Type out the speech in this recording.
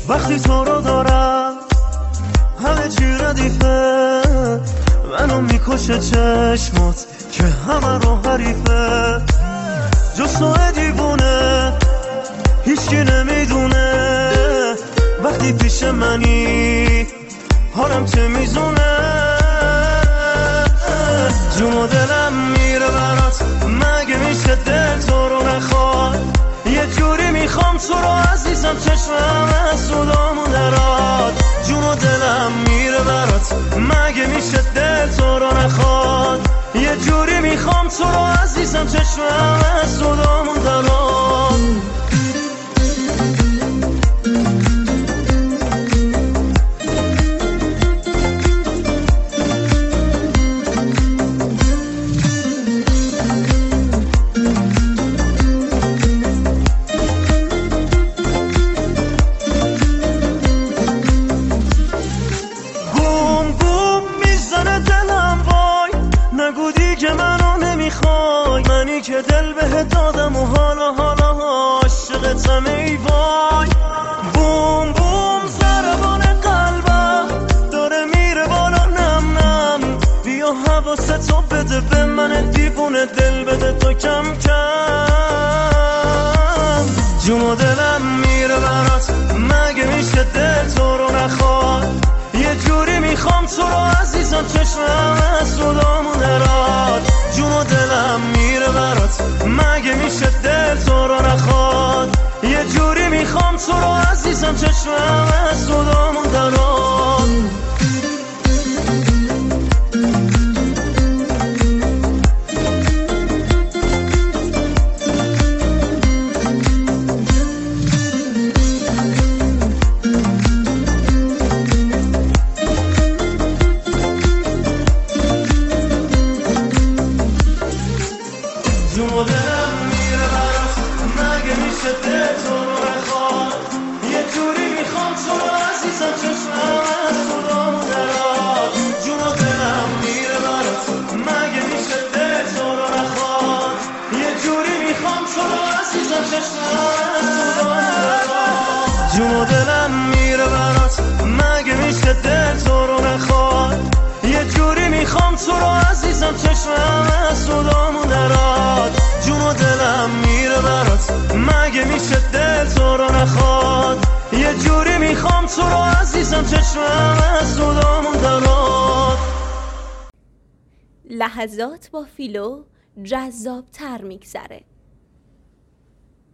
وقتی تو رو دارم همه چی ردیفه، منو میکشه چشمات که همه رو حریفه. جز تو دیوونه هیچکی نمیدونه، وقتی پیش منی حالم چه میزونه. جون و دلم میره برات، مگه میشه دل تو رو نخواد؟ یه جوری میخوام تو رو عزیزم، چشمم از سودامون دراد. جون و دلم میره برات، مگه میشه دل تو رو نخواد؟ یه جوری میخوام تو رو عزیزم، چشمم از سودامون دراد. که منو نمیخوای، منی که دل بهت دادم و حالا عاشقتم ای وای. بوم بوم ضربان قلبم داره میره بالا، نم نم بیا حواستو بده به من دیوونه، دل بده تو کم کم. جون و دلم میره برات، مگه میشه دل تو رو نخواد؟ یه جوری میخوام تو رو عزیزم، چشمم از سودامون دراد. جون و دلم میره برات، مگه میشه دل تو رو نخواد؟ یه جوری میخوام تو رو عزیزم، چشمم از سودامون دراد. جون و دلم میره برات، مگه میشه دل تو رو نخواد؟ یه جوری میخوام تو رو عزیزم، چشمم از سودامون دراد. جون و دلم میره برات، مگه میشه دل تو رو نخواد؟ یه جوری میخوام تو رو عزیزم، چشمم از سودامون دراد. جون و دلم میره برات، مگه میشه دل تو رو نخواد؟ یه جوری میخوام تو رو عزیزم، چشمم از سودامون دراد. جون و دلم میره برات، مگه میشه دل تو رو نخواد؟ یه جوری میخوام تو رو عزیزم، چشمم از سودامون دراد. لحظات با فیلو جذاب تر میگذره.